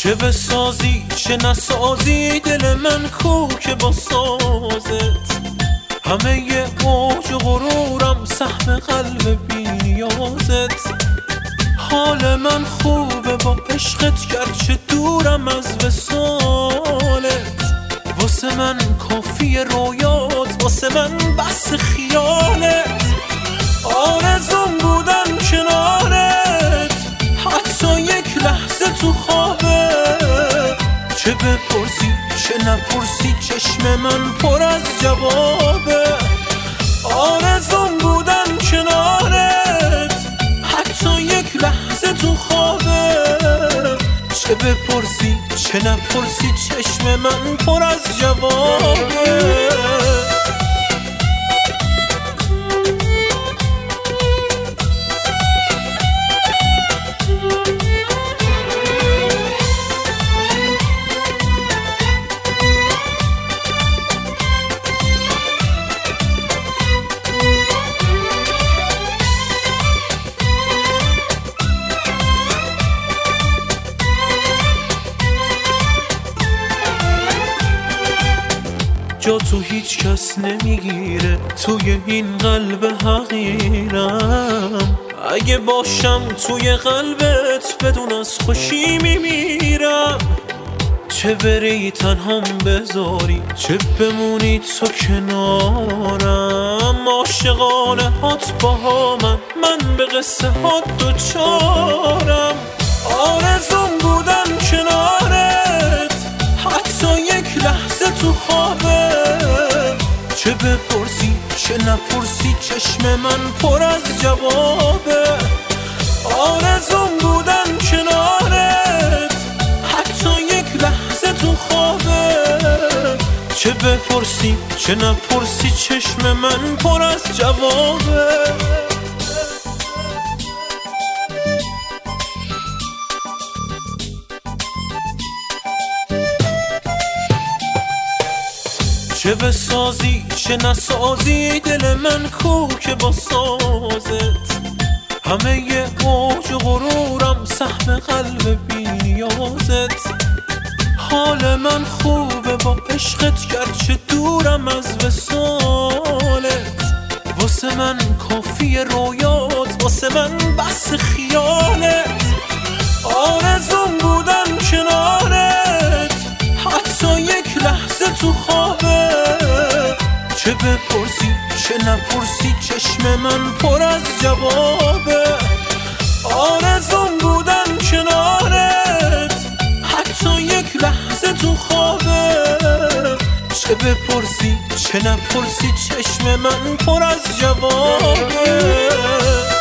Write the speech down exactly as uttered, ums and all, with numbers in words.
چه بسازی چه نسازی دل من کو که با سازت همه ی اوج و غرورم سهم قلب بی نیازت حال من خوبه با عشقت گرچه دورم از وصالت واسه من کافی رویات واسه من بس خیالت آرزوم بودن کنارت حتی یک لحظه تو خوابه چه بپرسی چه نپرسی چشم من پر از جوابه آرزوم بودن کنارت حتی یک لحظه تو خوابه چه بپرسی چه نپرسی چشم من پر از جوابه جا تو هیچ کس نمیگیره توی این قلب حقیرم اگه باشم توی قلبت بدون از خوشی میمیرم چه بری تنهام بذاری چه بمونی تو کنارم عاشقانه هات با من من به قصه هات دوچارم آرزوم بودن کنارت حتی یک لحظه تو خوابه چه بپرسی چه نپرسی چشم من پر از جوابه آرزوم بودن کنارت حتی یک لحظه تو خوابه چه بپرسی چه نپرسی چشم من پر از جوابه چه بسازی چه نسازی دل من کو که با سازت همه ی اوج و غرورم سهم قلب بی نیازت حال من خوبه با عشقت گرچه دورم از وصالت واسه من کافی رویات واسه من بس خیالت آرزوم بودن کنارت حتی یک لحظه تو خوابه چه بپرسی چه نپرسی چشم من پر از جوابه آرزوم بودن کنارت حتی یک لحظه تو خوابه چه بپرسی چه نپرسی چشم من پر از جوابه